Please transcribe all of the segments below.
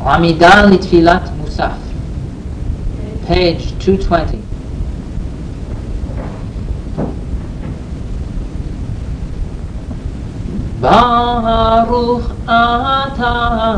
עמידה לתפילת מוסף. Page 220. ברוך אתה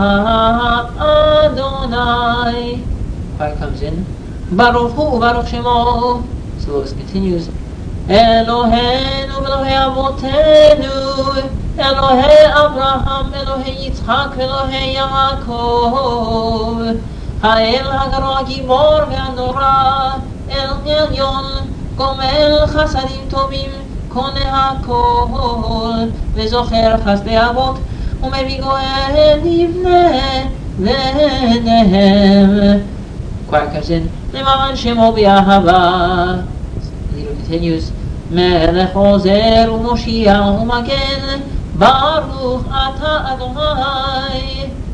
Adonai. Choir comes in. Baruch hu Baruch Shemo. So Lois continues. Eloheinu Elohei Avotenu, Elohei Abraham, Elohei Yitzchak, Elohei Yaakov, Ha'el Hagaro Hagibor ve'Hanora, El Elyon, Gomel Chasadim Tovim, Koneh HaKol, Ve'zocher Chasdei Avot, Umevii Goel Livnei Ve'nehem. Choir comes in. Leman Shemo B'Ahava. Leader continues. Melech Ozer U'Moshiach U'Magen, Baruch Ata Adonai.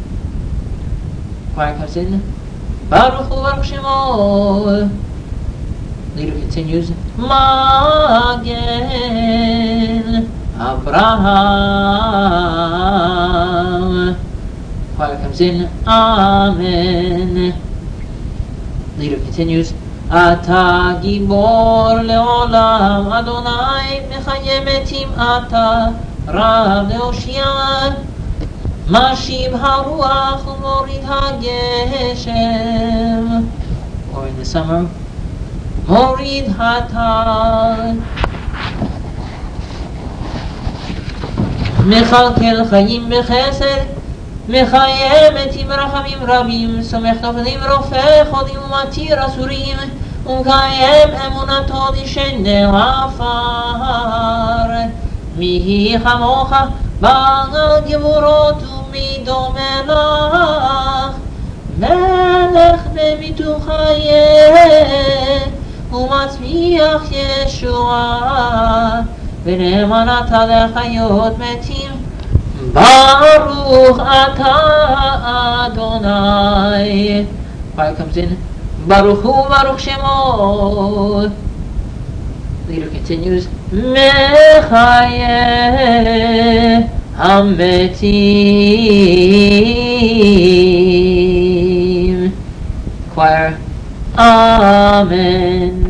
Choir comes in. Baruch Hu Baruch Shemo. Leader continues. Magen Abraham. Choir comes in. Amen. Leader continues. Ata Gibor Leolam Adonai Mechayem Etim Ata Rav Leoshia Mashib HaRuach Umorid HaGeshem. Or in the summer, Morid HaTal. Mechalkel Chayim Bechesed מחיים מתים ברחמים רבים, סומך נופלים רופא חולים ומתיר אסורים, ומקיים אמונתו דשני עפר. מי כמוך בעל גבורות ומי דומה לך, מלך בביטוח חיה ומצמיח ישועה, ונאמן אתה לחיות מתים. Baruch Ata Adonai. Choir comes in. Baruch Hu Baruch Shemo. Leader continues. Mechayeh Hametim. Choir. Amen.